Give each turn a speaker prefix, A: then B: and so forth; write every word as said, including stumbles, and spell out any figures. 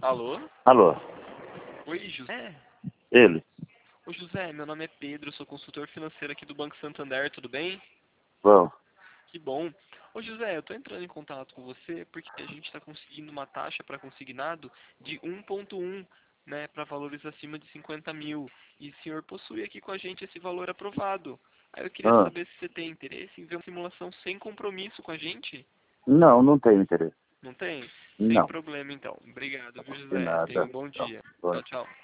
A: Alô?
B: Alô?
A: Oi, José?
B: Ele?
A: Oi, José, meu nome é Pedro, sou consultor financeiro aqui do Banco Santander, tudo bem?
B: Bom.
A: Que bom. Ô, José, eu tô entrando em contato com você porque a gente está conseguindo uma taxa para consignado de um ponto um, né, para valores acima de cinquenta mil. E o senhor possui aqui com a gente esse valor aprovado. Aí eu queria
B: Ah,
A: saber se você tem interesse em ver uma simulação sem compromisso com a gente.
B: não, não tenho interesse.
A: Não tem? Sem
B: Não.
A: problema, então. Obrigado, viu,
B: De
A: José? Tenha
B: nada.
A: um bom
B: Então,
A: dia.
B: bom
A: Tchau, tchau.